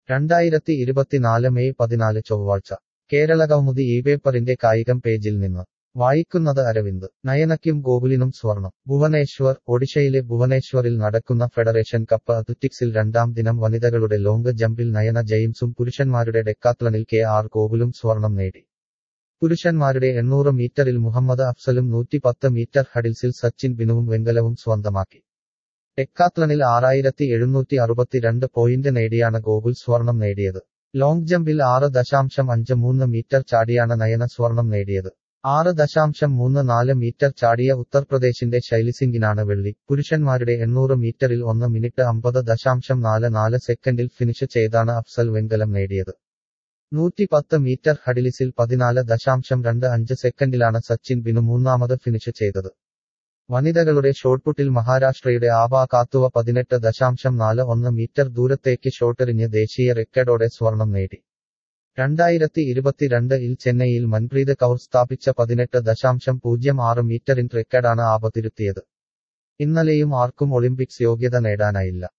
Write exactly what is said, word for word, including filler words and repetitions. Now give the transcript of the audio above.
രണ്ടായിരത്തി ഇരുപത്തിനാല് മെയ് പതിനാല് ചൊവ്വാഴ്ച കേരള കൗമുദി ഈ പേപ്പറിന്റെ കായികം പേജിൽ നിന്ന് വായിക്കുന്നത് അരവിന്ദ് നയനയ്ക്കും ഗോകുലിനും സ്വർണം ഭുവനേശ്വർ ഒഡീഷയിലെ ഭുവനേശ്വറിൽ നടക്കുന്ന ഫെഡറേഷൻ കപ്പ് അത്ലറ്റിക്സിൽ രണ്ടാം ദിനം വനിതകളുടെ ലോങ് ജമ്പിൽ നയന ജെയിംസും പുരുഷന്മാരുടെ ഡെക്കാത്ലണിൽ കെ ആർ ഗോകുലും സ്വർണം നേടി പുരുഷന്മാരുടെ എണ്ണൂറ് മീറ്ററിൽ മുഹമ്മദ് അഫ്സലും നൂറ്റിപ്പത്ത് മീറ്റർ ഹഡിൽസിൽ സച്ചിൻ ബിനുവും വെങ്കലവും സ്വന്തമാക്കി ഡെക്കാത്ലണിൽ ആറായിരത്തി എഴുന്നൂറ്റി അറുപത്തിരണ്ട് പോയിന്റ് നേടിയാണ് ഗോകുൽ സ്വർണം നേടിയത് ലോങ് ജമ്പിൽ ആറ് ദശാംശം അഞ്ച് മൂന്ന് മീറ്റർ ചാടിയാണ് നയന സ്വർണം നേടിയത് ആറ് ദശാംശം മൂന്ന് നാല് മീറ്റർ ചാടിയ ഉത്തർപ്രദേശിന്റെ ശൈലിസിംഗിനാണ് വെള്ളി പുരുഷന്മാരുടെ എണ്ണൂറ് മീറ്ററിൽ ഒന്ന് മിനിറ്റ് അമ്പത് ദശാംശം നാല് നാല് സെക്കൻഡിൽ ഫിനിഷ് ചെയ്താണ് അഫ്സൽ വെങ്കലം നേടിയത് നൂറ്റിപ്പത്ത് മീറ്റർ ഹഡിലിസിൽ പതിനാല് ദശാംശം രണ്ട് അഞ്ച് സെക്കൻഡിലാണ് സച്ചിൻ ബിനു മൂന്നാമത് ഫിനിഷ് ചെയ്തത് വനിതകളുടെ ഷോട്ട്പുട്ടിൽ മഹാരാഷ്ട്രയുടെ ആബ കാത്തുവ പതിനെട്ട് ദശാംശം നാല് ഒന്ന് മീറ്റർ ദൂരത്തേക്ക് ഷോട്ടെറിഞ്ഞ് ദേശീയ റെക്കോർഡോടെ സ്വർണം നേടി രണ്ടായിരത്തി ഇരുപത്തിരണ്ട് ഇൽ ചെന്നൈയിൽ മൻപ്രീത് കൗർ സ്ഥാപിച്ച പതിനെട്ട് ദശാംശം പൂജ്യം ആറ് മീറ്ററിൻ റെക്കോർഡാണ് ആബ തിരുത്തിയത് ഇന്നലെയും ആർക്കും ഒളിമ്പിക്സ് യോഗ്യത നേടാനായില്ല